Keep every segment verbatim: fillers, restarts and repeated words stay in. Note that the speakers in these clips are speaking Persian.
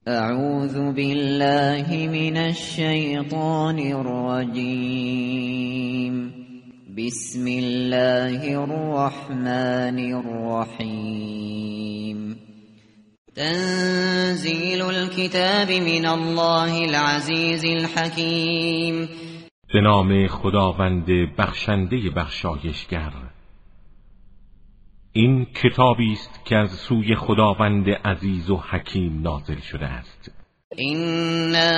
اعوذ بالله من الشیطان الرجیم بسم الله الرحمن الرحیم تنزیل الكتاب من الله العزیز الحکیم. به نام خداوند بخشنده بخشایشگر. این کتابی است که از سوی خداوند عزیز و حکیم نازل شده است. إنا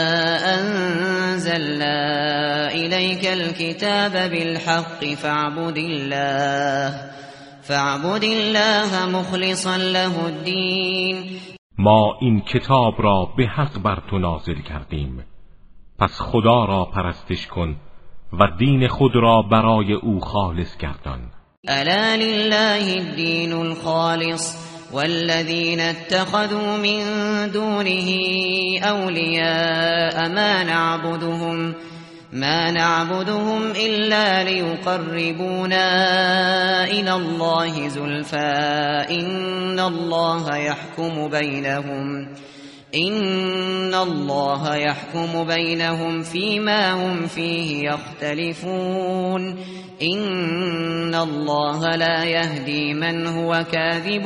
أنزلنا إليك الكتاب بالحق فاعبد الله فاعبد الله مخلصا له الدين. ما این کتاب را به حق بر تو نازل کردیم، پس خدا را پرستش کن و دین خود را برای او خالص گردان. الا لله الدین الخالص والذین اتخذوا من دونه اولیاء ما نعبدهم ما نعبدهم الا لیقربونا الى الله زلفا ان الله يحكم بينهم ان الله يحكم بينهم فيما هم فيه يختلفون ان الله لا يهدي من هو كاذب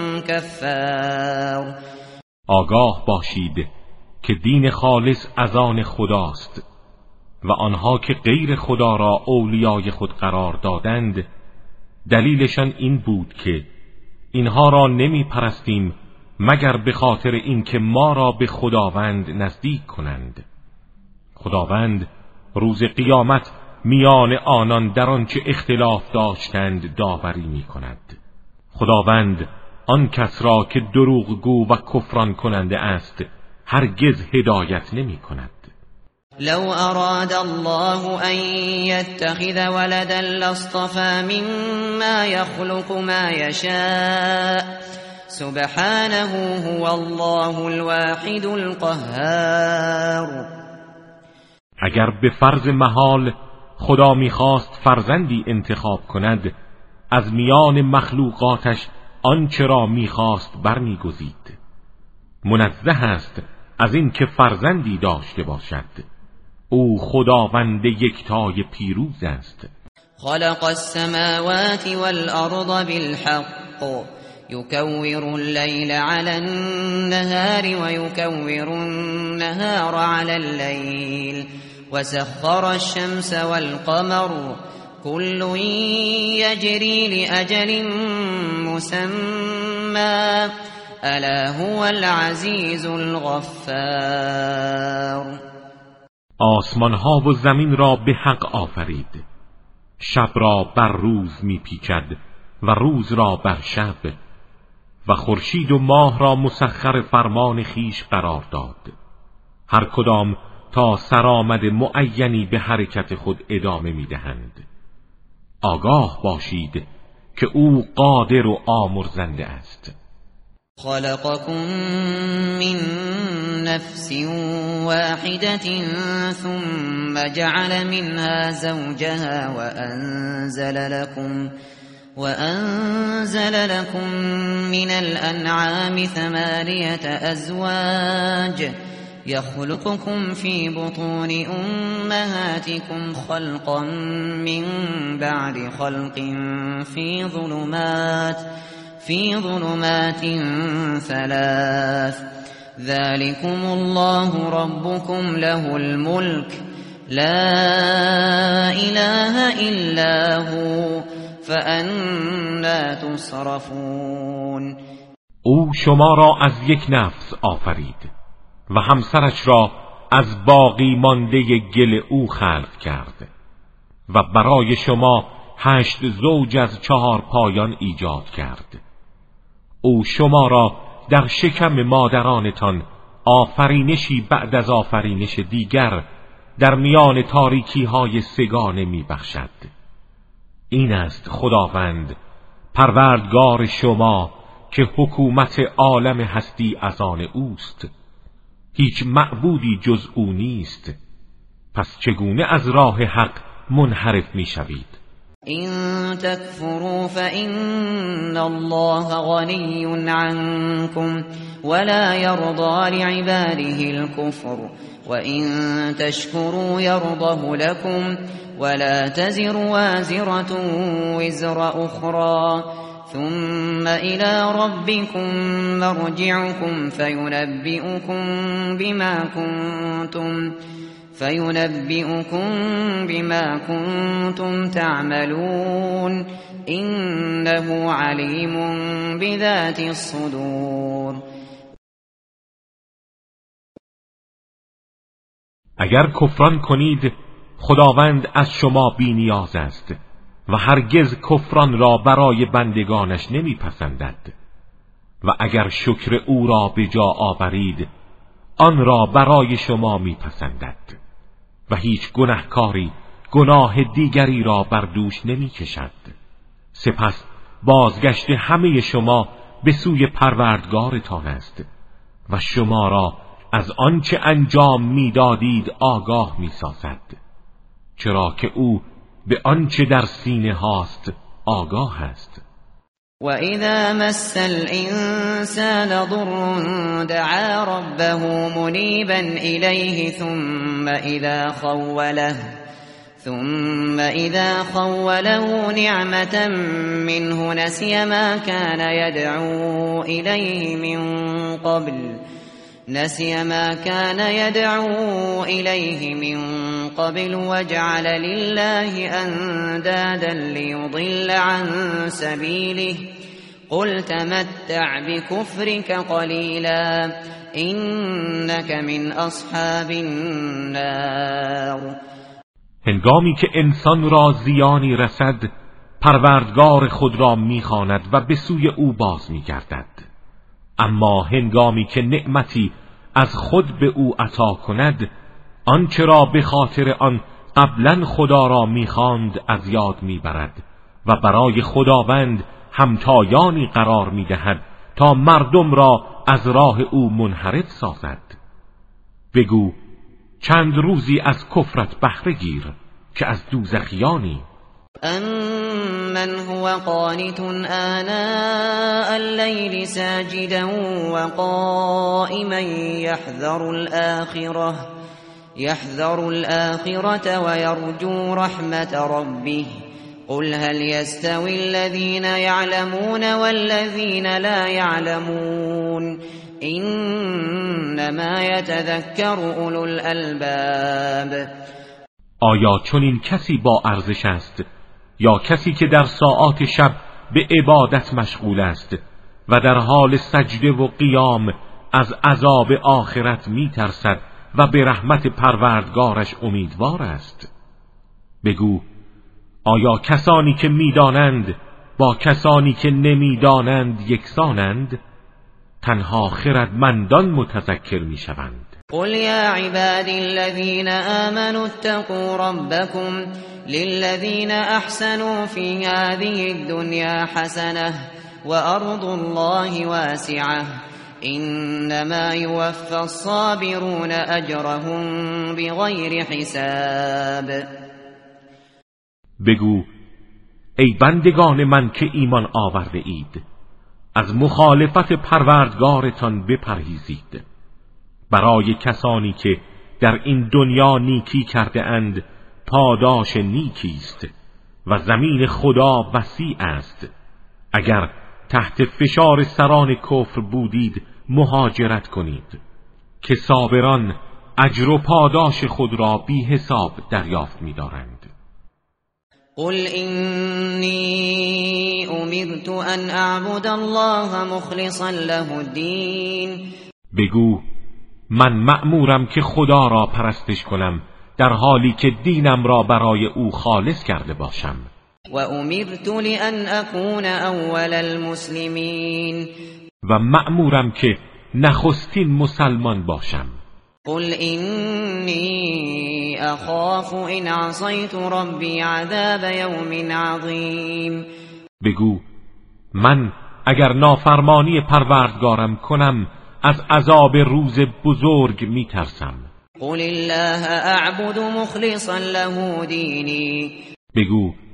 كفار. آگاه باشید که دین خالص از آن خداست و آنها که غیر خدا را اولیای خود قرار دادند دلیلشان این بود که اینها را نمی پرستیم مگر به خاطر اینکه ما را به خداوند نزدیک کنند. خداوند روز قیامت میان آنان در آنچه اختلاف داشتند داوری می کند. خداوند آن کس را که دروغگو و کفران کننده است هرگز هدایت نمی کند. لو اراد الله ان يتخذ ولدا لاصطفى مما يخلق ما يشاء سبحانه هو الله الواحد القهار. اگر به فرض محال خدا میخواست فرزندی انتخاب کند از میان مخلوقاتش آنچه را میخواست برمیگزید. منزه است از این که فرزندی داشته باشد. او خداوند یکتای پیروز است. خلق السماوات والارض بالحق يكور الليل على النهار ويكور النهار على الليل وسخر الشمس والقمر كل يجري لأجل مسمى ألا هو العزيز الغفار. آسمان ها و زمین را به حق آفرید. شب را بر روز می پیچد و روز را بر شب و خورشید و ماه را مسخر فرمان خیش قرار داد، هر کدام تا سرآمد معینی به حرکت خود ادامه میدهند. آگاه باشید که او قادر و آمرزنده است. خلقكم من نفس واحدة ثم جعل منها زوجها وأنزل لكم وأنزل لكم من الأنعام ثمانية أزواج يخلقكم في بطون أمهاتكم خلقا من بعد خلق في ظلمات في ظلمات ثلاث ذلكم الله ربكم له الملك لا إله إلا هو فأنا تصرفون. او شما را از یک نفس آفرید و همسرش را از باقی مانده گل او خلق کرد و برای شما هشت زوج از چهار پایان ایجاد کرد. او شما را در شکم مادرانتان آفرینشی بعد از آفرینش دیگر در میان تاریکی های سگانه می بخشد. این است خداوند پروردگار شما که حکومت عالم هستی از آن اوست. هیچ معبودی جز او نیست. پس چگونه از راه حق منحرف می شوید؟ إن تكفروا فإن الله غني عنكم ولا يرضى لعباده الكفر وإن تشكروا يرضه لكم ولا تزر وازرة وزر أخرى ثم إلى ربكم مرجعكم فينبئكم بما كنتم فينبئكم بما كنتم تعملون إنه عليم بذات الصدور. اگر کفران کنید خداوند از شما بی نیاز است و هرگز کفران را برای بندگانش نمی پسندد و اگر شکر او را به جا آورید آن را برای شما می پسندد و هیچ گناهکاری گناه دیگری را بر دوش نمی کشد. سپس بازگشت همه شما به سوی پروردگارتان است و شما را از آنچه انجام میدادید آگاه می‌سازد، چرا که او به آنچه در سینه هاست آگاه است. و اذا مس الانسان ضر دعا ربه منیبا الیه ثم اذا خوله ثم اذا خوله نعمة منه نسي ما كان يدعو الیه من قبل نسي ما كان يدعو إليه من قبل وجعل لله أندادا ليضل عن سبيله قل تمتع بكفرك قليلا إنك من أصحاب النار. هنگامی که انسان را زیانی رسد پروردگار خود را میخواند و به سوی او باز میگردد، اما هنگامی که نعمتی از خود به او عطا کند آنچه را به خاطر آن قبلا خدا را میخواند از یاد میبرد و برای خداوند همتایانی قرار میدهد تا مردم را از راه او منحرف سازد. بگو چند روزی از کفرت بهره گیر که از دوزخیانی. أَمَّنْ هُوَ قَانِتٌ آنَاءَ اللَّيْلِ سَاجِدًا وَقَائِمًا يَحْذَرُ الْآخِرَةَ يَحْذَرُ الْآخِرَةَ وَيَرْجُو رَحْمَةَ رَبِّهِ قُلْ هَلْ يَسْتَوِي الَّذِينَ يَعْلَمُونَ وَالَّذِينَ لَا يَعْلَمُونَ إِنَّمَا يَتَذَكَّرُ أُولُو الْأَلْبَابِ. آیا چنین کسی با ارزش است یا کسی که در ساعات شب به عبادت مشغول است و در حال سجده و قیام از عذاب آخرت می ترسد و به رحمت پروردگارش امیدوار است؟ بگو آیا کسانی که می دانند با کسانی که نمی دانند یکسانند؟ تنها خردمندان متذکر می شوند. قل يا عبادي الذين آمنوا اتقوا ربكم للذين أحسنوا في هذه الدنيا حسنة وأرض الله واسعة إنما يوفى الصابرون أجرهم بغير حساب. بگو ای بندگان من که ایمان آورده اید، از مخالفت پروردگارتان بپرهیزید. برای کسانی که در این دنیا نیکی کرده اند پاداش نیکی است و زمین خدا وسیع است. اگر تحت فشار سران کفر بودید مهاجرت کنید که صابران اجر و پاداش خود را بی حساب دریافت می‌دارند. قل إني أمرت أن أعبد الله مخلصا له الدين. بگو من مأمورم که خدا را پرستش کنم در حالی که دینم را برای او خالص کرده باشم. و امرت لأن اكون اول المسلمین. و مأمورم که نخستین مسلمان باشم. قل اینی اخاف ان عصیت ربی عذاب یوم عظیم. بگو من اگر نافرمانی پروردگارم کنم از عذاب روز بزرگ می ترسم. قل الله اعبد مخلصا له دینی. بگو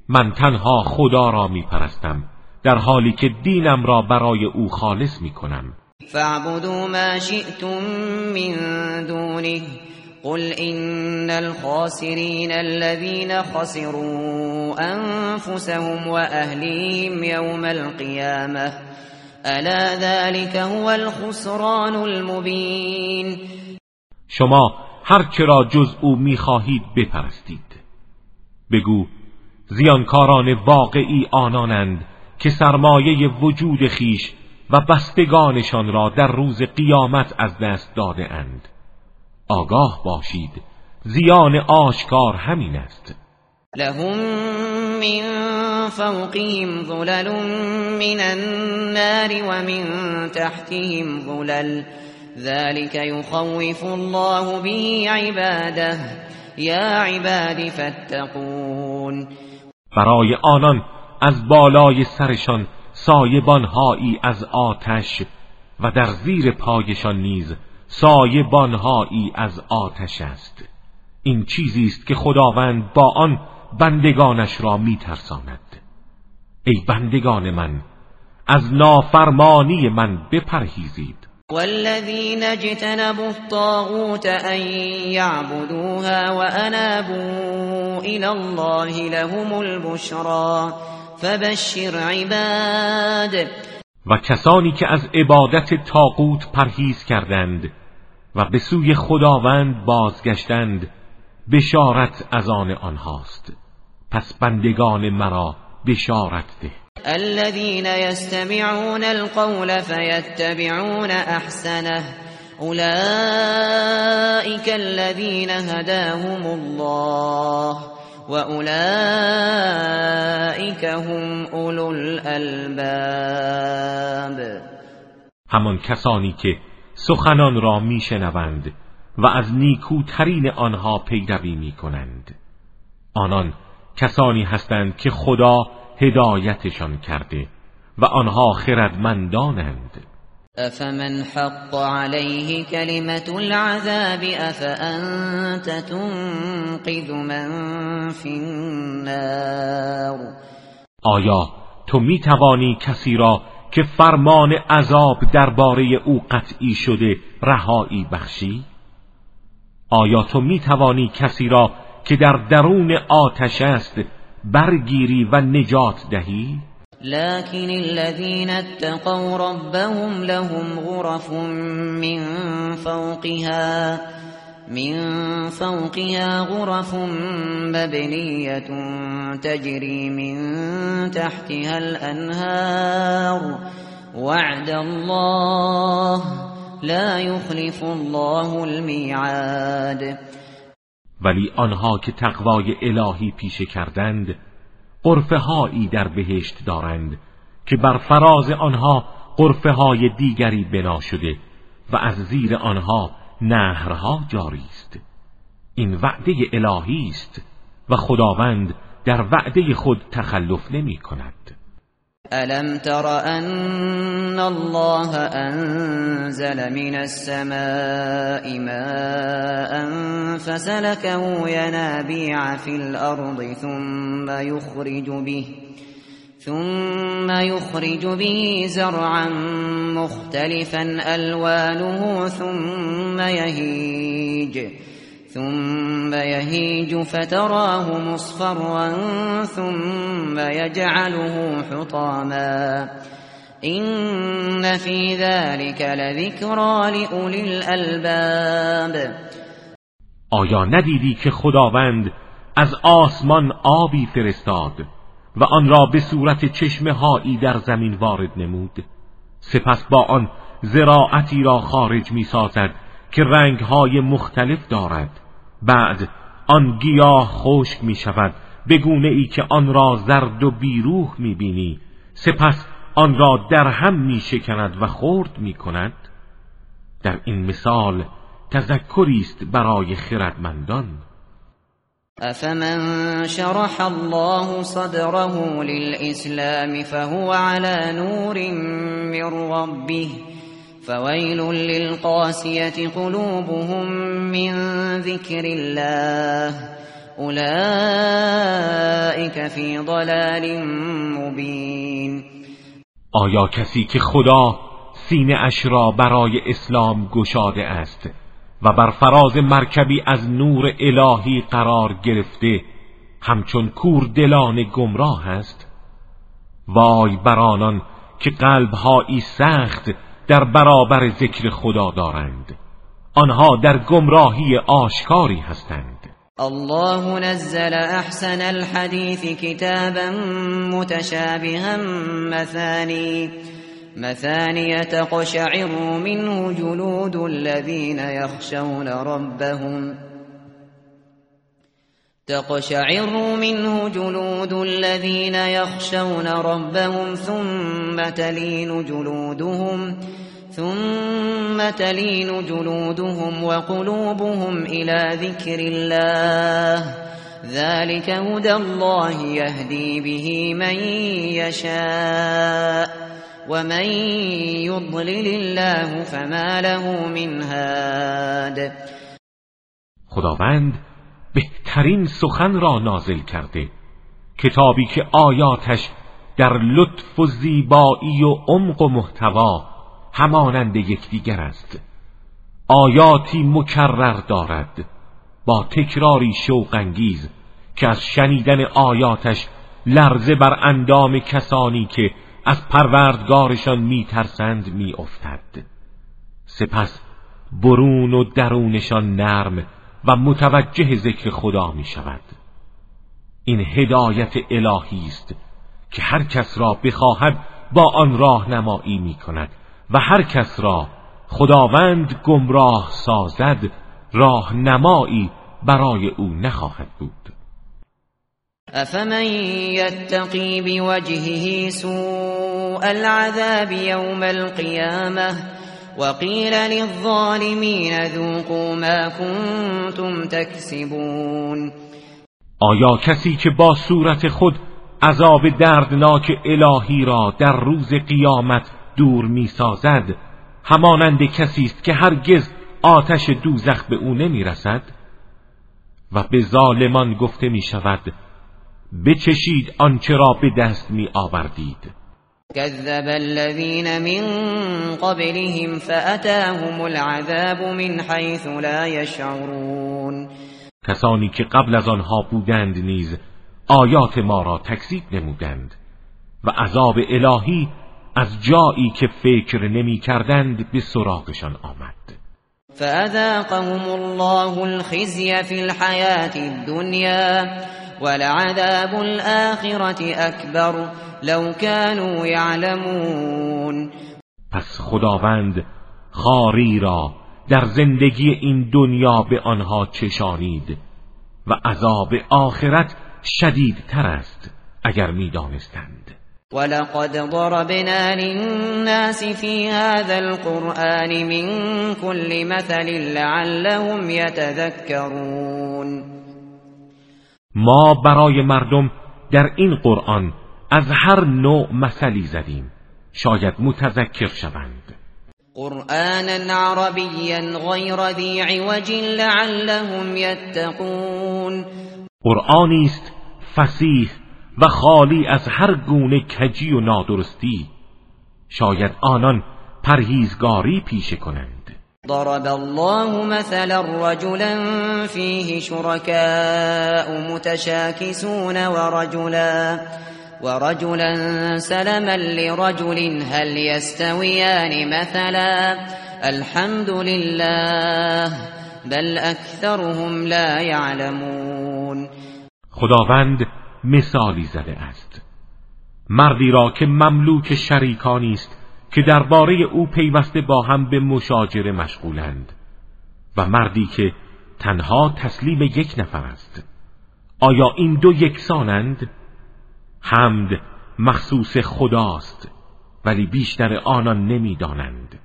من تنها خدا را می پرستم در حالی که دینم را برای او خالص می کنم. فاعبدوا ما شئتم من دونه قل إن الخاسرين الذين خسروا أنفسهم وأهليهم يوم القيامة ألا ذلك هو الخسران المبين. شما هر چه را جز او می‌خواهید بپرستید. بگو زیانکاران واقعی آنانند که سرمایه وجود خیش و بستگانشان را در روز قیامت از دست داده اند. آگاه باشید زیان آشکار همین است. لهم من فوقهم ظلل من النار ومن تحتهم ظلل ذلك يخوف الله به عباده یا عباد فاتقون. برای آنان از بالای سرشان سایبانهایی از آتش و در زیر پایشان نیز سایبانهایی از آتش است. این چیزی است که خداوند با آن بندگانش را میترساند. ای بندگان من، از نافرمانی من بپرهیزید. والذین اجتنبوا الطاغوت ان یعبدوها وانابوا الی الله لهم البشرا فبشر عباد. و کسانی که از عبادت طاغوت پرهیز کردند و به سوی خداوند بازگشتند، بشارت از آن آنهاست. پس بندگان مرا بشارت ده. الذين يستمعون القول فيتبعون احسنه اولئك الذين هداهم الله واولئك هم اولو الالباب. همان کسانی که سخنان را میشنوند و از نیکوترین آنها پیروی میکنند، آنان کسانی هستند که خدا هدایتشان کرده و آنها خردمندانند. افمن حق علیه کلمت العذاب افانت تنقذ من فی النار. آیا تو می توانی کسی را که فرمان عذاب درباره او قطعی شده رهایی بخشی؟ آیا تو می توانی کسی را که در درون آتش است برگیری و نجات دهی؟ لكن الذين اتقوا ربهم لهم غرف من فوقها من فوقها غرف مبنية تجري من تحتها الأنهار وعد الله لا يخلف الله الميعاد. ولی آنها که تقوای الهی پیشه کردند غرفه هایی در بهشت دارند که بر فراز آنها غرفه های دیگری بنا شده و از زیر آنها نهرها جاری است. این وعده الهی است و خداوند در وعده خود تخلف نمی کند. ألم تر أن الله أنزل من السماء ماء فسلكه ينابيع في الأرض ثم يخرج به ثم يخرج به زرعا مختلفا ألوانه ثم يهيج ثم يهيج فتراه مصفرا ثم يجعله حطاما إن في ذلك لذكرى لأولي الألباب. آیا ندیدی که خداوند از آسمان آبی فرستاد و آن را به صورت چشمه هایی در زمین وارد نمود، سپس با آن زراعتی را خارج می سازد که رنگهای مختلف دارد. بعد آن گیاه خشک می شود به گونه ای که آن را زرد و بیروح می بینی، سپس آن را در هم می شکند و خرد می کند. در این مثال تذکری است برای خردمندان. افمن شرح الله صدره للإسلام فهو على نور من ربه فويل للقاسية قلوبهم من ذكر الله اولئک فی ضلال مبین. آیا کسی که خدا سینه اش را برای اسلام گشاده است و بر فراز مرکبی از نور الهی قرار گرفته همچون کوردلان گمراه است؟ وای بر آنان که قلبهایی سخت در برابر ذکر خدا دارند، آنها در گمراهی آشکاری هستند. الله نزل احسن الحديث كتابا متشابها مثاني مثاني تقشعر منه جلود الذين يخشون ربهم تقشعر منه جلود الذين يخشون ربهم ثم تلين جلودهم ثم تلين جلودهم وقلوبهم إلى ذكر الله ذلك هدى الله يهدي به من يشاء ومن يضلل الله فما له من هاد. خداوند بهترین سخن را نازل کرده، کتابی که آیاتش در لطف و زیبایی و عمق و محتوا همانند یکدیگر است. آیاتی مکرر دارد با تکراری شوق‌انگیز که از شنیدن آیاتش لرزه بر اندام کسانی که از پروردگارشان میترسند میافتد. سپس برون و درونشان نرم و متوجه ذکر خدا می شود. این هدایت الهی است که هر کس را بخواهد با آن راهنمایی می کند و هر کس را خداوند گمراه سازد راهنمایی برای او نخواهد بود. افمن یتقی بوجهه سوء العذاب یوم القیامه وقیل للظالمین ذوقوا ما کنتم تکسبون. آیا کسی که با صورت خود عذاب دردناک الهی را در روز قیامت دور می سازد همانند کسی است که هرگز آتش دوزخ به او نمی رسد؟ و به ظالمان گفته می شود بچشید آنچه را به دست می آوردید. كذب الذين من قبلهم فأتاهم العذاب من حيث لا يشعرون. کسانی که قبل از آنها بودند نیز آیات ما را تکذیب نمودند و عذاب الهی از جایی که فکر نمی کردند به سراغشان آمد. فأذاقهم الله الخزي في الحياة الدنيا ولعذاب الآخرة أكبر لو كانوا يعلمون. پس خداوند خاری را در زندگی این دنیا به آنها چشانید و عذاب آخرت شدیدتر است اگر می دانستند. ولقد ضربنا للناس في هذا القرآن من كل مثل لعلهم يتذكرون. ما برای مردم در این قرآن از هر نوع مثلی زدیم شاید متذکر شوند. قرآنا عربيا غیر ذی عوج لعلهم یتقون. قرآنی است فصیح و خالی از هر گونه کجی و نادرستی شاید آنان پرهیزگاری پیشه کنند. ضرب الله مثلا رجلا فيه شركاء متشاكسون ورجلا ورجلا سلما لرجل هل يستويان مثلا الحمد لله بل اكثرهم لا يعلمون. خداوند مثالی زده است. مردی را که مملوک شریکانی است که درباره او پیوسته با هم به مشاجره مشغولند و مردی که تنها تسلیم یک نفر است. آیا این دو یکسانند؟ حمد مخصوص خداست ولی بیشتر آنان نمیدانند.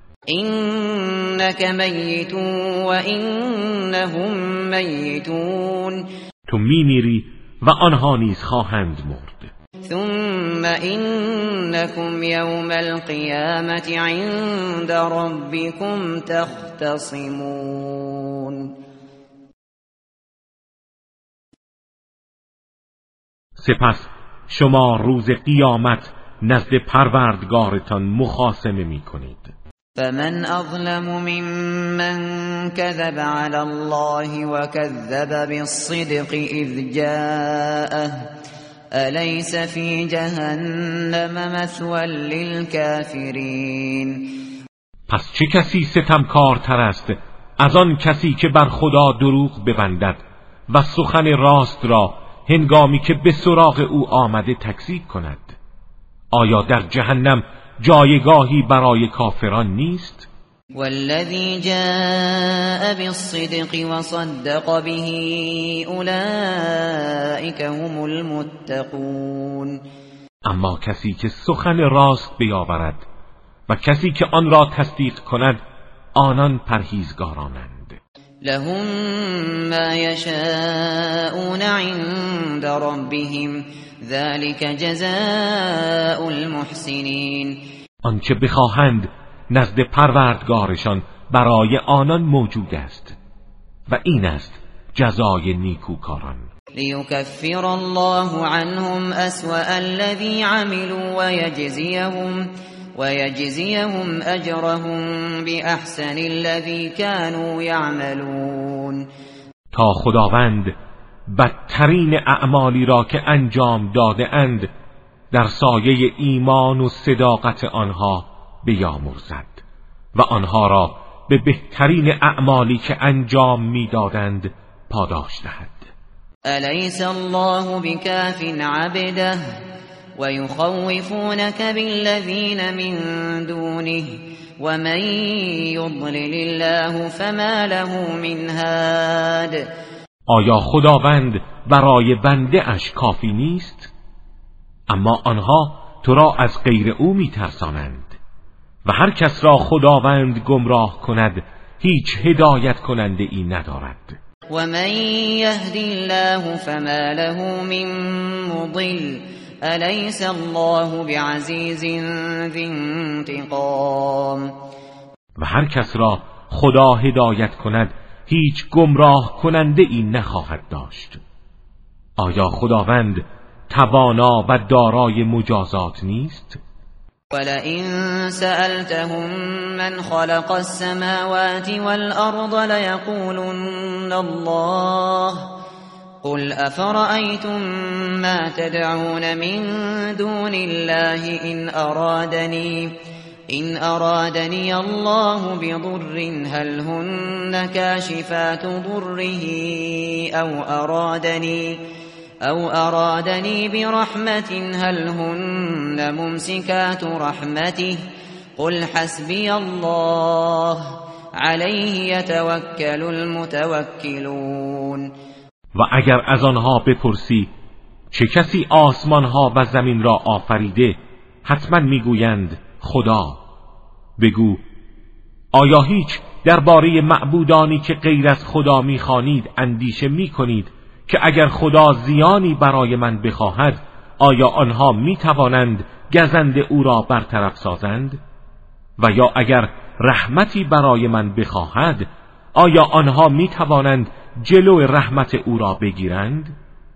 اینک میت و اینهم میتون. تو میمیری و آنها نیز خواهند مرد. ثم إنكم يوم القيامة عند ربكم تختصمون. سپس شما روز قیامت نزد پروردگارتان مخاصمه می کنید. فمن اظلم ممن كذب على الله وكذب بالصدق اذ جاءه أليس في جهنم مثوى للكافرین. پس چه کسی ستمکارتر است از آن کسی که بر خدا دروغ ببندد و سخن راست را هنگامی که به سراغ او آمده تکذیب کند؟ آیا در جهنم جایگاهی برای کافران نیست؟ والذی جاء بالصدق وصدق به اولئک هم المتقون. اما کسی که سخن راست بیاورد و کسی که آن را تصدیق کند آنان پرهیزگارانند. لهم ما یشاءون عند ربهم ذلك جزاء المحسنین. آنچه بخواهند نزد پروردگارشان برای آنان موجود است و این است جزای نیکوکاران. لیکفر الله عنهم اسوأ الذی عملوا ویجزیهم ویجزیهم اجرهم باحسن الذی كانوا یعملون. تا خداوند بدترین اعمالی را که انجام داده اند در سایه ایمان و صداقت آنها بیامرزد و آنها را به بهترین اعمالی که انجام میدادند پاداش دهد. الیس الله بکاف عبده و یخوفونک بالذین من دونه و من یضلل الله فما له من هاد. آیا خداوند برای بنده اش کافی نیست؟ اما آنها تو را از غیر او میترسانند و هر کس را خداوند گمراه کند هیچ هدایت کننده ای ندارد. و من یهدی الله فما له من مضل الیس الله بعزیز ذی انتقام. و هر کس را خدا هدایت کند هیچ گمراه کننده ای نخواهد داشت. آیا خداوند توانا و دارای مجازات نیست؟ ولئن سألتهم من خلق السماوات والأرض ليقولن الله قل أفرأيتم ما تدعون من دون الله إن أرادني إن أرادني الله بضر هل هن كاشفات ضره أو أرادني أو أرادني برحمة هل هن ممسكات رحمته قل حسبي الله عليه يتوكل المتوكلون. و اگر از آنها بپرسی چه کسی آسمانها و زمین را آفریده حتما میگویند خدا. بگو آیا هیچ درباره معبودانی که غیر از خدا میخوانید اندیشه میکنید که اگر خدا زیانی برای من بخواهد آیا آنها میتوانند گزند او را برطرف سازند؟ و یا اگر رحمتی برای من بخواهد آیا آنها میتوانند جلو رحمت او را بگیرند؟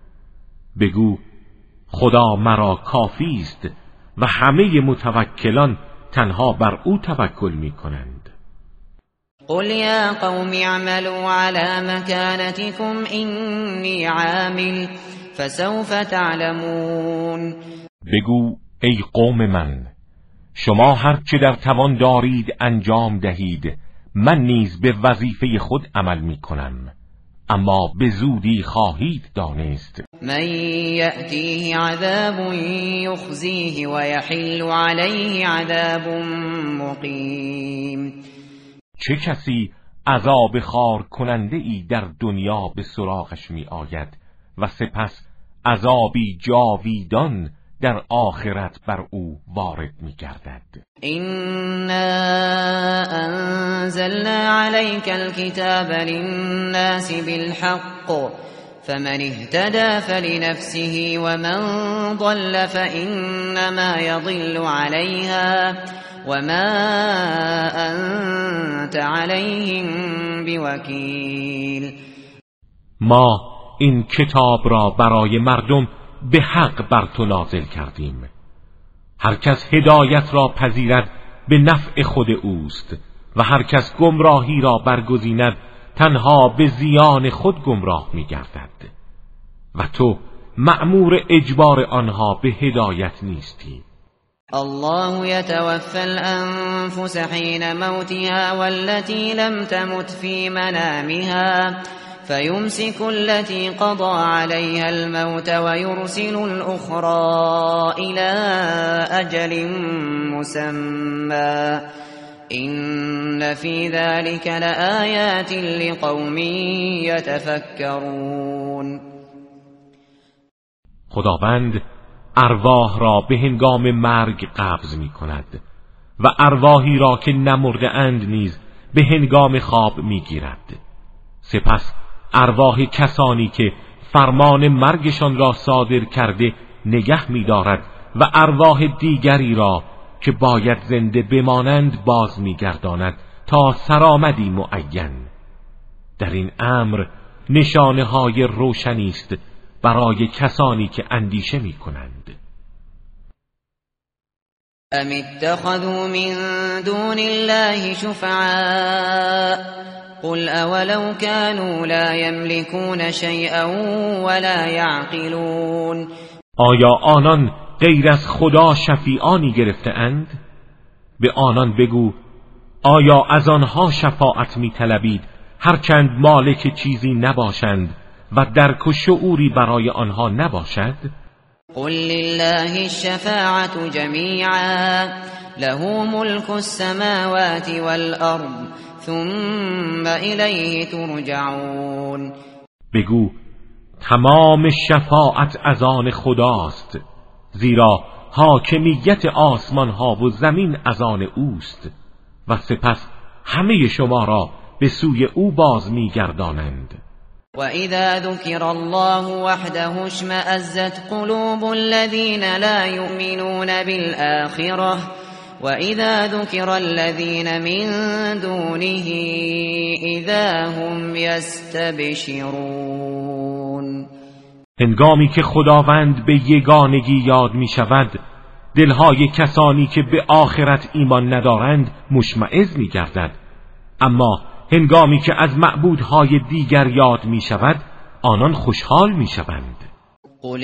بگو خدا مرا کافی است و همه متوکلان تنها بر او توکل میکنند. قل یا قوم اعملوا على مكانتكم إني عامل فسوف تعلمون. بگو ای قوم من شما هر چه در توان دارید انجام دهید من نیز به وظیفه خود عمل می کنم اما به زودی خواهید دانست. من یأتیه عذاب یخزیه و یحل علیه عذاب مقیم. چه کسی عذاب خار کننده ای در دنیا به سراغش می آید و سپس عذابی جاویدان در آخرت بر او وارد می گردد. إنا أنزلنا عليك الكتاب للناس بالحق فمن اهتدى فلنفسه ومن ضل فإنما يضل عليها وما أنت عليهم بوكيل. ما این کتاب را برای مردم به حق بر تو نازل کردیم. هر کس هدایت را پذیرد به نفع خود اوست و هر کس گمراهی را برگزیند تنها به زیان خود گمراه می‌گردد و تو مأمور اجبار آنها به هدایت نیستی. الله يتوفى الأنفس حين موتها والتي لم تمت في منامها فيمسك التي قضى عليها الموت ويرسل الأخرى إلى أجل مسمى إن في ذلك لآيات لقوم يتفكرون. خداوند ارواح را به هنگام مرگ قبض می کند و ارواحی را که نمرده اند نیز به هنگام خواب می گیرد. سپس ارواح کسانی که فرمان مرگشان را صادر کرده نگه می دارد و ارواح دیگری را که باید زنده بمانند باز می گرداند تا سرآمدی معین. در این امر نشانه های روشنی است برای کسانی که اندیشه می کنند. ام اتخذوا من دون الله شفعاء قل اولو كانوا لا يملكون شيئا ولا يعقلون. آیا آنان غیر از خدا شفیعانی گرفته اند؟ به آنان بگو آیا از آنها شفاعت می طلبید هرچند مالک چیزی نباشند و درک و شعوری برای آنها نباشد؟ قل لله الشفاعة جميعا له ملك السماوات والأرض ثم إليه ترجعون. بگو تمام شفاعت از آن خداست، زیرا حاکمیت آسمان ها و زمین از آن اوست و سپس همه شما را به سوی او باز می‌گردانند. وَإِذَا ذُكِرَ اللَّهُ وَحْدَهُ اشْمَأَزَّتْ قُلُوبُ الَّذِينَ لَا يُؤْمِنُونَ بِالْآخِرَةِ وَإِذَا ذُكِرَ الَّذِينَ مِن دُونِهِ إِذَا هُمْ يَسْتَبْشِرُونَ. هنگامی که خداوند به یگانگی یاد می شود، دلهای کسانی که به آخرت ایمان ندارند مشمئز می گردد، اما هنگامی که از معبودهای دیگر یاد می شود آنان خوشحال می شوند. قل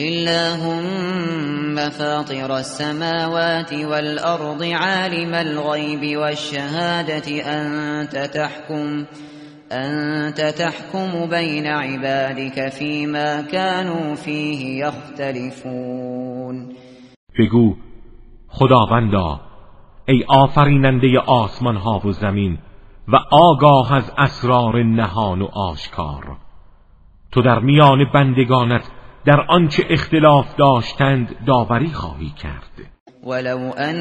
اللهم فاطر السماوات والأرض عالم الغيب والشهادة أنت تحكم أنت تحكم بين عبادك فيما كانوا فيه يختلفون. بگو خداوندا ای آفریننده آسمان ها و زمین و آگاه از اسرار نهان و آشکار، تو در میان بندگانت در آنچه اختلاف داشتند داوری خواهی کرد. ولو ان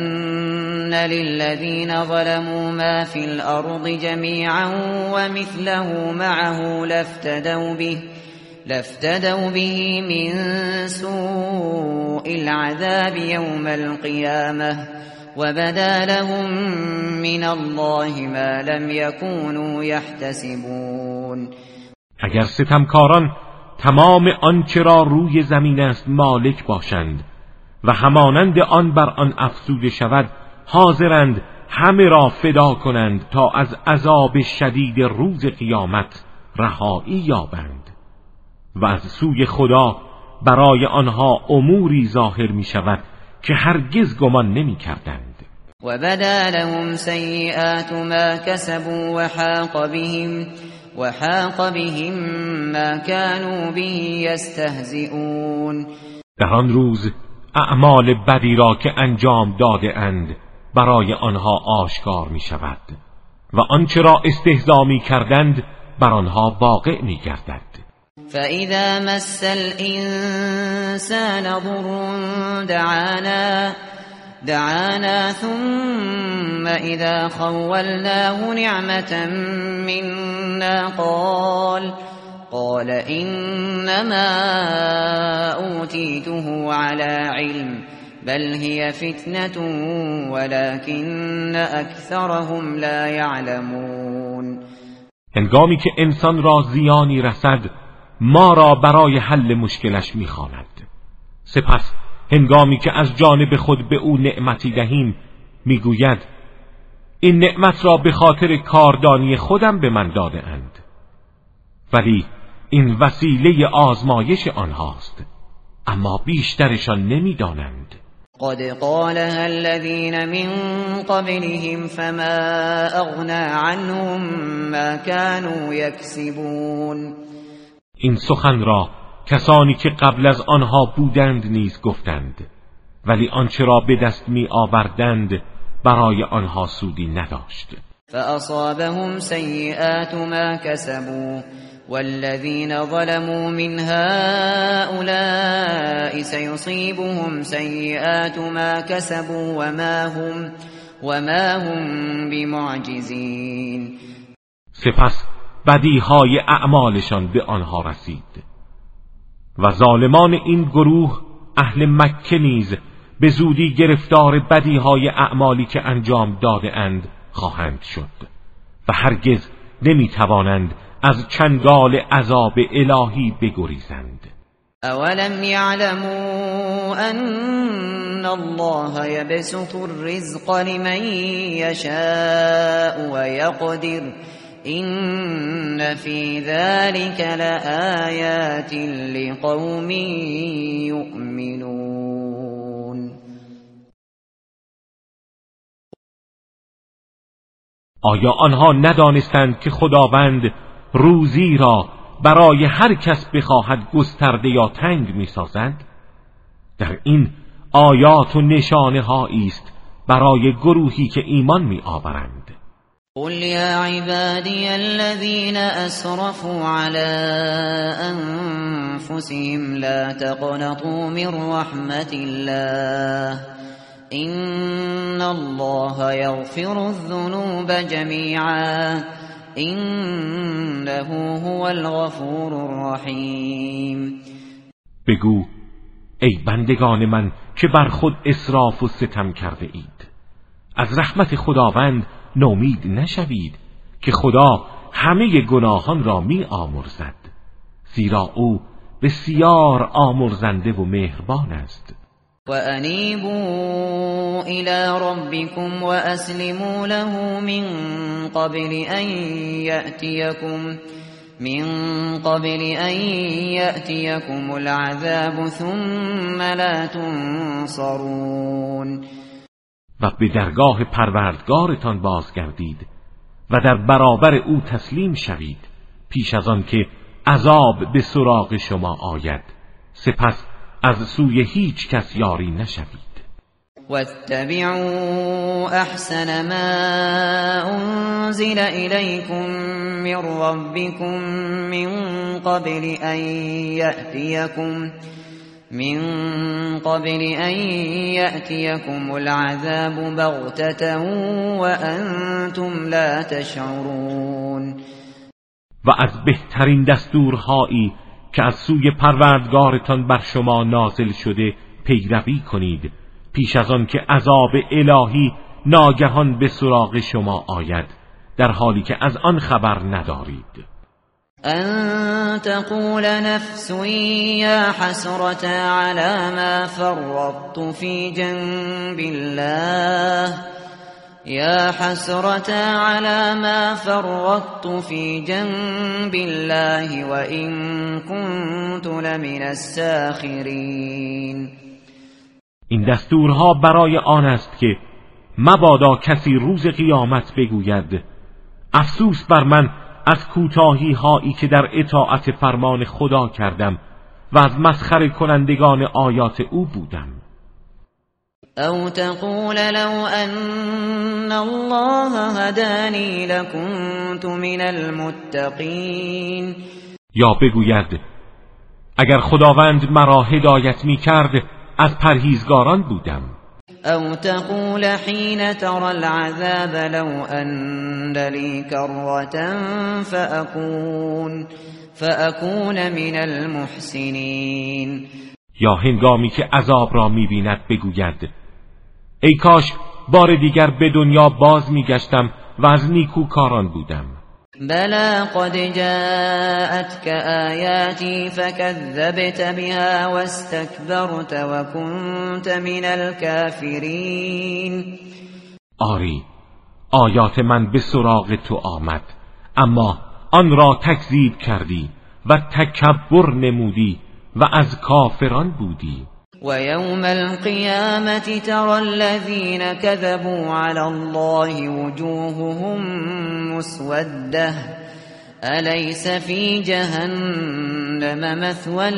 للذین ظلموا ما فی الارض جمیعا ومثله معه لافتدوا به لافتدوا به من سوء العذاب یوم القیامة وبدا لهم من الله ما لم يكونوا يحتسبون. اگر ستمکاران تمام آنچه را روی زمین است مالک باشند و همانند آن بر آن افزوده شود، حاضرند همه را فدا کنند تا از عذاب شدید روز قیامت رهایی یابند و از سوی خدا برای آنها اموری ظاهر می شود که هرگز گمان نمی کردند. و بدا لهم سیئات ما کسبوا وحاق بهم وحاق بهم ما كانوا به یستهزئون. در آن روز اعمال بدی را که انجام داده اند برای آنها آشکار می شود و آنچه را استهزا می کردند بر آنها واقع می گردد. فَإِذَا مَسَّ الْإِنسَانَ ضُرٌّ دَعَانَا دعانا ثم إذا خولناه نعمة منا قال قال إنما أوتيته على علم بل هي فتنة ولكن أكثرهم لا يعلمون. هنگامی که انسان را زیانی رسد ما را برای حل مشکلش می‌خواند، سپس هنگامی که از جانب خود به او نعمتی دهیم میگوید این نعمت را به خاطر کاردانی خودم به من داده اند، ولی این وسیله آزمایش آنهاست، اما بیشترشان نمیدانند. قد قالها الذين من قبلهم فما اغنى عنهم ما كانوا يكسبون. این سخن را کسانی که قبل از آنها بودند نیز گفتند، ولی آنچه را به دست می آوردند برای آنها سودی نداشت. فأصابهم سیئات ما كسبوا والذين ظلموا من هؤلاء سيصيبهم سيئات ما كسبوا وما هم وما هم بمعجزين. سپس بدیهای اعمالشان به آنها رسید و ظالمان این گروه اهل مکه نیز به زودی گرفتار بدیهای اعمالی که انجام داده اند خواهند شد و هرگز نمیتوانند از چنگال عذاب الهی بگریزند. اولم یعلموا ان الله یبسط الرزق لمن یشاء و یقدر این فی ذلک لآیات لقوم یؤمنون. آیا آنها ندانستند که خداوند روزی را برای هر کس بخواهد گسترده یا تنگ می‌سازد؟ در این آیات و نشانه هایی است برای گروهی که ایمان می‌آورند. قل یا عبادی الذین اسرفوا علی انفسهم لا تقنطوا من رحمت الله ان الله یغفر الذنوب جمیعا انه هو الغفور الرحیم. بگو ای بندگان من که بر خود اسراف و ستم کرده اید، از رحمت خداوند نومید نشوید که خدا همه گناهان را می آمرزد، زیرا او بسیار آمرزنده و مهربان است. و انیبوا الی ربکم و اسلموا له من قبل ان یأتیکم من قبل ان یأتیکم العذاب ثم لا تنصرون. و به درگاه پروردگارتان بازگردید و در برابر او تسلیم شوید پیش از آن که عذاب به سراغ شما آید، سپس از سوی هیچ کس یاری نشوید. واتبعوا احسن ما انزل الیکم من ربکم من قبل ان یأتیکم من قبل ان یأتیکم العذاب بغتة وانتم لا تشعرون. و از بهترین دستورهایی که از سوی پروردگارتان بر شما نازل شده پیروی کنید پیش از آن که عذاب الهی ناگهان به سراغ شما آید، در حالی که از آن خبر ندارید. ان تقول نفس یا حسرة على ما فرطت في جنب الله یا حسرة على ما فرطت في جنب الله وإن كنت لمن الساخرین. این دستورها برای آن است که مبادا کسی روز قیامت بگوید افسوس بر من از کوتاهی هایی که در اطاعت فرمان خدا کردم و از مسخره کنندگان آیات او بودم. او تقول لو ان الله هدانی لکنت من المتقین. یا بگوید اگر خداوند مرا هدایت می کرد از پرهیزگاران بودم. او تقول حين ترى العذاب لو ان لي كرة فأكون فأكون من المحسنین. یا هنگامی که عذاب را می‌بیند بگوید ای کاش بار دیگر به دنیا باز می‌گشتم و از نیکوکاران بودم. بلى قد جاءتك آياتي فكذبت بها واستكبرت وكنت من الكافرین. آری، آیات من به سراغ تو آمد، اما آن را تکذیب کردی و تکبر نمودی و از کافران بودی. و یوم القیامة ترى الذین كذبوا على الله وجوههم مسوده الیس فی جهنم مثوى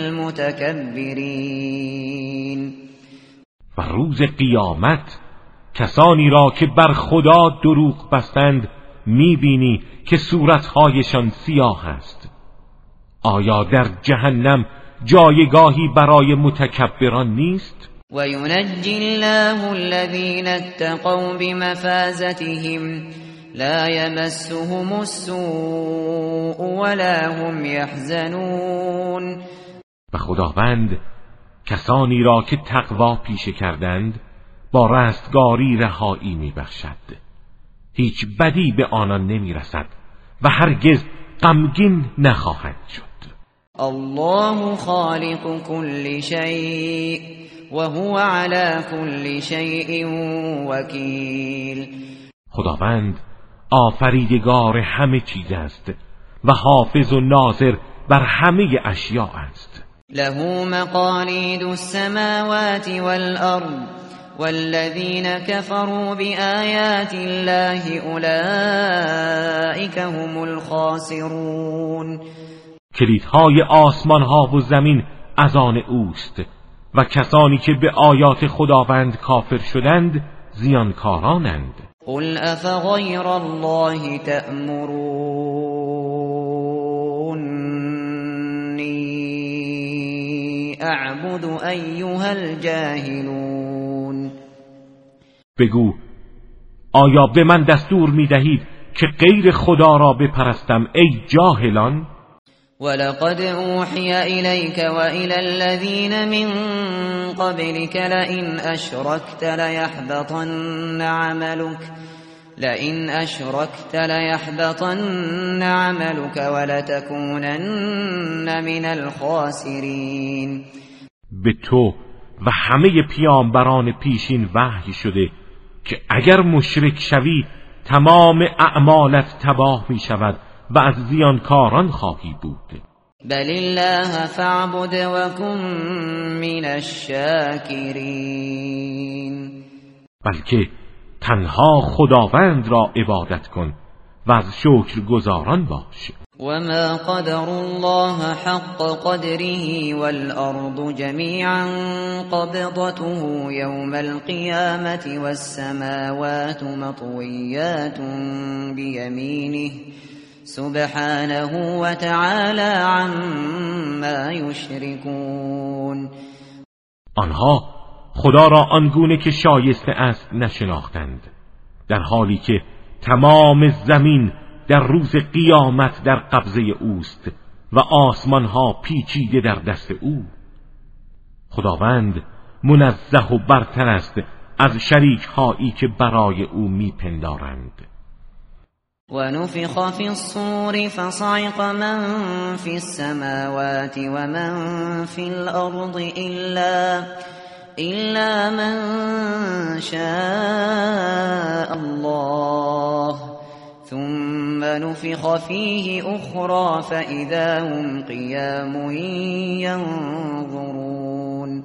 للمتکبرین. و روز قیامت کسانی را که بر خدا دروغ بستند میبینی که صورتهایشان سیاه است. آیا در جهنم جایگاهی برای متکبران نیست؟ و ینجی الله الذین اتقوا بمفازتهم لا یمسهم السوء ولا هم یحزنون. و خداوند کسانی را که تقوا پیشه کردند با رستگاری رهایی میبخشد، هیچ بدی به آنان نمیرسد و هرگز غمگین نخواهد شد. الله خالق كل شيء وهو على كل شيء وكيل. خداوند آفریدگار همه چیز است و حافظ و ناظر بر همه اشیاء است. له مقاليد السماوات والأرض والذين كفروا بآيات الله أولئك هم الخاسرون. کلیدهای آسمان ها و زمین از آن اوست و کسانی که به آیات خداوند کافر شدند زیانکارانند. قل افغیر الله تأمرونی اعبد ایها الجاهلون. بگو آیا به من دستور می دهید که غیر خدا را بپرستم ای جاهلان؟ ولقد أوحي إليك وإلى الذين من قبلك لئن أشركت ليحبطن عملك لئن أشركت ليحبطن عملك ولتكونن من الخاسرين. به تو و همه پیامبران پیشین وحی شده که اگر مشرک شوی تمام اعمالت تباه می شود و از زیانکاران خواهی بود. بل الله فاعبد وکن من الشاکرین. بلکه تنها خداوند را عبادت کن و از شکرگزاران باش. وما قدر الله حق قدره والأرض جميعا قبضته يوم القيامة والسماوات مطويات بيمينه سبحانه وتعالى عما يشركون. آنها خدا را آنگونه که شایسته است نشناختند، در حالی که تمام زمین در روز قیامت در قبضه اوست و آسمان ها پیچیده در دست او. خداوند منزه و برتر است از شریک هایی که برای او میپندارند. و نفخ فی الصور فصعق من فی السماوات و من فی الارض الا الا من شاء الله ثم نفخ فيه اخرى فاذا هم قیام ینظرون.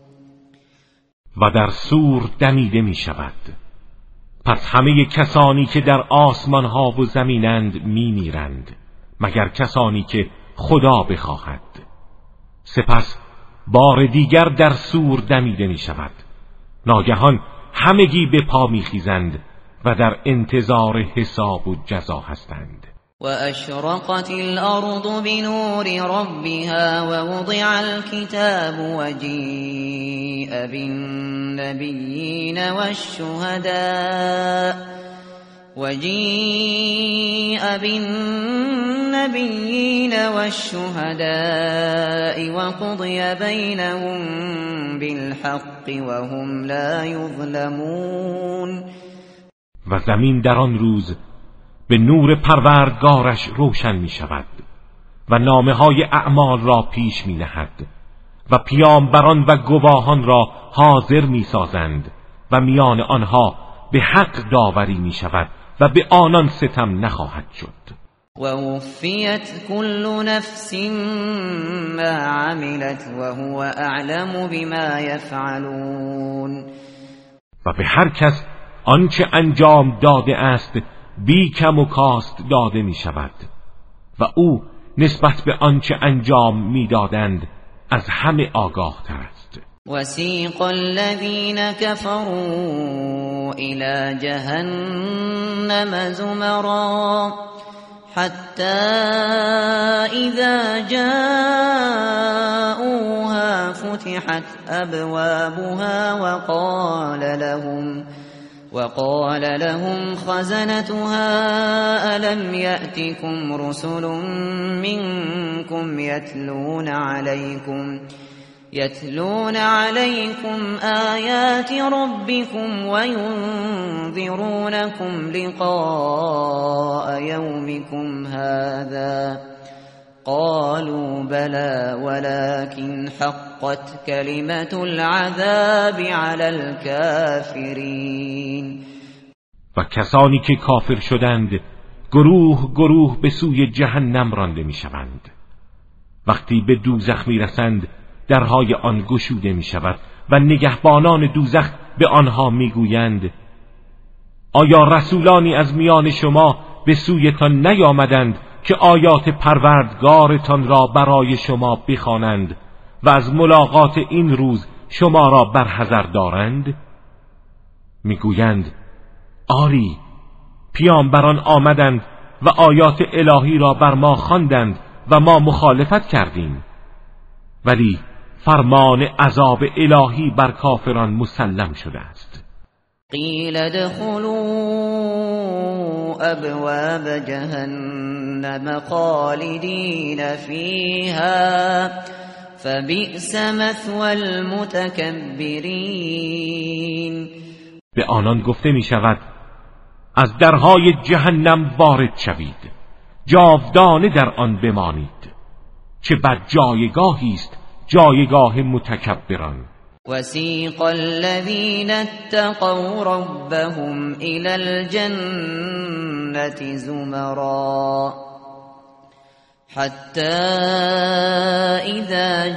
و در سور دمیده می شود، پس همه کسانی که در آسمان ها و زمینند می میرند مگر کسانی که خدا بخواهد. سپس بار دیگر در سور دمیده می شود، ناگهان همگی به پا می خیزند و در انتظار حساب و جزا هستند. و اشرقت الارض بنور ربها و وضع الكتاب و جیء بالنبیین والشهداء و جیء بالنبیین والشهداء و قضی بینهم بالحق و هم لا یظلمون. و زمین در آن روز به نور پروردگارش روشن می شود و نامه های اعمال را پیش می نهد و پیامبران و گواهان را حاضر می سازند و میان آنها به حق داوری می شود و به آنان ستم نخواهد شد. ووفیت كل نفس ما عملت وهو اعلم بما يفعلون. و به هر کس آنچه انجام داده است بی کم و کاست داده می شود و او نسبت به آنچه انجام می دادند از همه آگاه تر است. وسیق الذین کفروا الى جهنم زمرا حتى اذا جاءوها فتحت ابوابها وقال لهم وقال لهم خزنتها ألم يأتكم رسل منكم يتلون عليكم يتلون عليكم آيات ربكم وينذرونكم لقاء يومكم هذا قالوا بلى ولكن حقت كلمة العذاب على الكافرين. و کسانی که کافر شدند گروه گروه به سوی جهنم رانده می شوند. وقتی به دوزخ می رسند درهای آن گشوده می شود و نگهبانان دوزخ به آنها می گویند آیا رسولانی از میان شما به سویتان نیامدند که آیات پروردگارتان را برای شما بخوانند و از ملاقات این روز شما را برحذر دارند؟ میگویند آری، پیامبران آمدند و آیات الهی را بر ما خواندند و ما مخالفت کردیم، ولی فرمان عذاب الهی بر کافران مسلم شده است. قیل ادخلوا ابواب جهنم خالدین فیها فبئس مثوى المتکبرین. به آنان گفته می شود از درهای جهنم وارد شوید، جاودانه در آن بمانید، چه بد جایگاهی است جایگاه متکبران. وسیق الذین اتقوا ربهم الى الجنة زمرا حتى اذا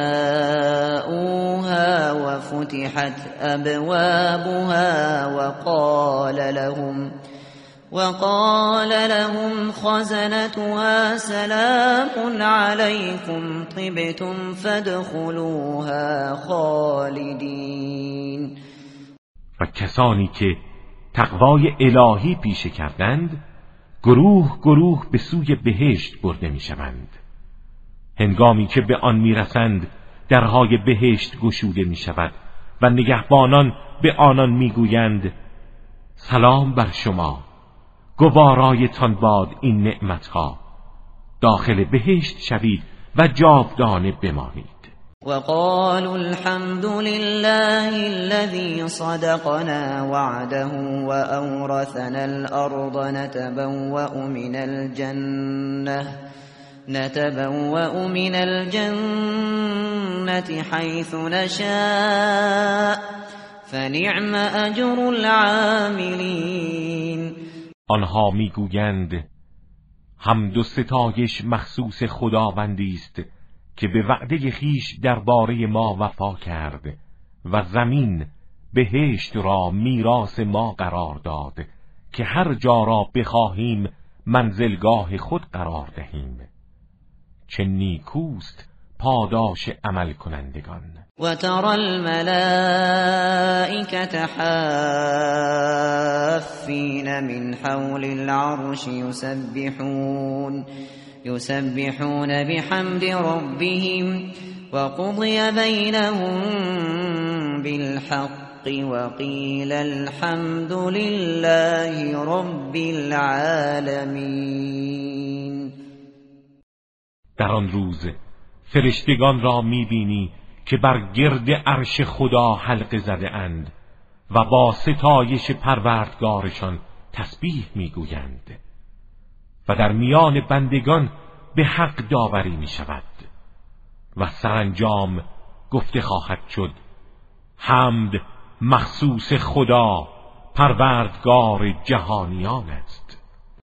جاءوها وفتحت ابوابها وقال لهم وقال لهم خزنتها سلام عليكم طبتم فادخلوها خالدین. و کسانی که تقوای الهی پیشه کردند گروه گروه به سوی بهشت برده می شوند. هنگامی که به آن می رسند درهای بهشت گشوده می شود و نگهبانان به آنان می گویند سلام بر شما، گوارایتان باد این نعمتها، داخل بهشت شوید و جاودانه بمانید. وقالوا الحمد لله الذي صدقنا وعده وأورثنا الأرض نتبوأ من الجنة نتبوأ من الجنة حيث نشاء فنعم أجر العاملين. آنها میگویند حمد و ستایش مخصوص خداوندی است که به وعده خیش درباره ما وفا کرد و زمین بهشت را میراث ما قرار داد که هر جا را بخواهیم منزلگاه خود قرار دهیم. چه نیکوست پاداش عمل کنندگان. و ترى الملائكة حافین من حول العرش يسبحون يسبحون بحمد ربهم وقضي بينهم بالحق وقيل الحمد لله رب العالمين. در آن روز فرشتگان را میبینی که بر گرد عرش خدا حلقه زده اند و با ستایش پروردگارشان تسبیح میگویند و در میان بندگان به حق داوری می شود و سرانجام گفته خواهد شد حمد مخصوص خدا پروردگار جهانیان است.